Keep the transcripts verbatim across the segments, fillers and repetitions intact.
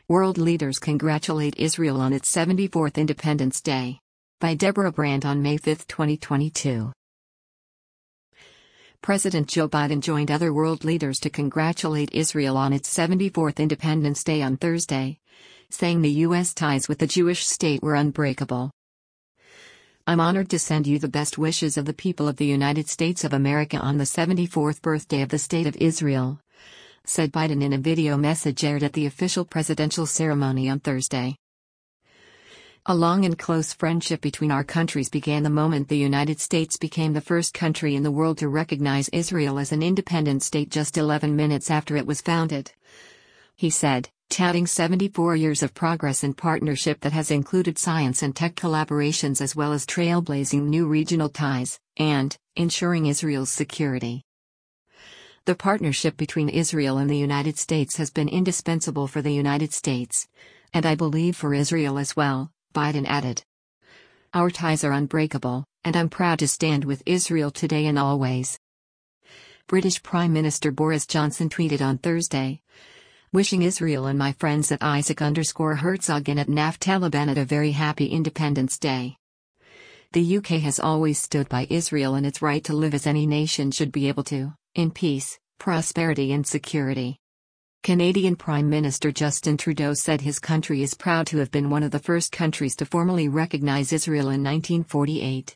World leaders congratulate Israel on its seventy-fourth Independence Day. By Deborah Brandt on May fifth, twenty twenty-two. President Joe Biden joined other world leaders to congratulate Israel on its seventy-fourth Independence Day on Thursday, saying the U S ties with the Jewish state were unbreakable. "I'm honored to send you the best wishes of the people of the United States of America on the seventy-fourth birthday of the State of Israel," said Biden in a video message aired at the official presidential ceremony on Thursday. "A long and close friendship between our countries began the moment the United States became the first country in the world to recognize Israel as an independent state just eleven minutes after it was founded," he said, touting seventy-four years of progress and partnership that has included science and tech collaborations as well as trailblazing new regional ties, and ensuring Israel's security. "The partnership between Israel and the United States has been indispensable for the United States, and I believe for Israel as well," Biden added. "Our ties are unbreakable, and I'm proud to stand with Israel today and always." British Prime Minister Boris Johnson tweeted on Thursday, "Wishing Israel and my friends at Isaac underscore Herzog and at Naftali Bennett a very happy Independence Day. The U K has always stood by Israel and its right to live as any nation should be able to, in peace, prosperity and security." Canadian Prime Minister Justin Trudeau said his country is proud to have been one of the first countries to formally recognize Israel in nineteen forty-eight.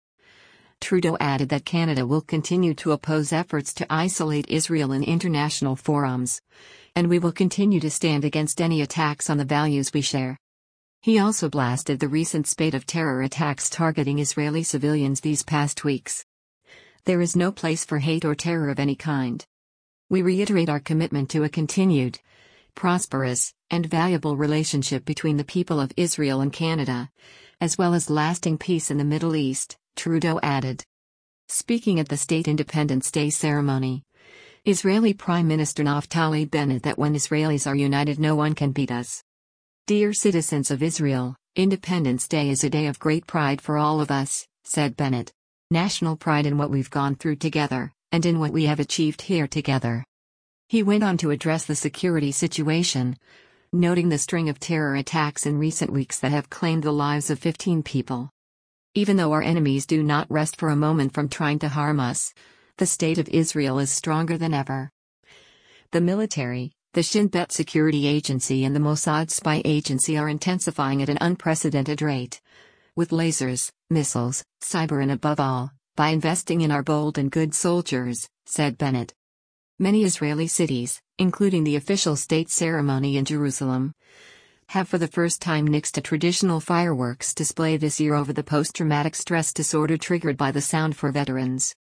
Trudeau added that Canada will continue to oppose efforts to isolate Israel in international forums, and we will continue to stand against any attacks on the values we share. He also blasted the recent spate of terror attacks targeting Israeli civilians these past weeks. "There is no place for hate or terror of any kind. We reiterate our commitment to a continued, prosperous, and valuable relationship between the people of Israel and Canada, as well as lasting peace in the Middle East," Trudeau added. Speaking at the State Independence Day ceremony, Israeli Prime Minister Naftali Bennett that when Israelis are united no one can beat us. "Dear citizens of Israel, Independence Day is a day of great pride for all of us," said Bennett. "National pride in what we've gone through together, and in what we have achieved here together." He went on to address the security situation, noting the string of terror attacks in recent weeks that have claimed the lives of fifteen people. "Even though our enemies do not rest for a moment from trying to harm us, the State of Israel is stronger than ever. The military, the Shin Bet Security Agency and the Mossad spy agency are intensifying at an unprecedented rate. With lasers, missiles, cyber and above all, by investing in our bold and good soldiers," said Bennett. Many Israeli cities, including the official state ceremony in Jerusalem, have for the first time nixed a traditional fireworks display this year over the post-traumatic stress disorder triggered by the sound for veterans.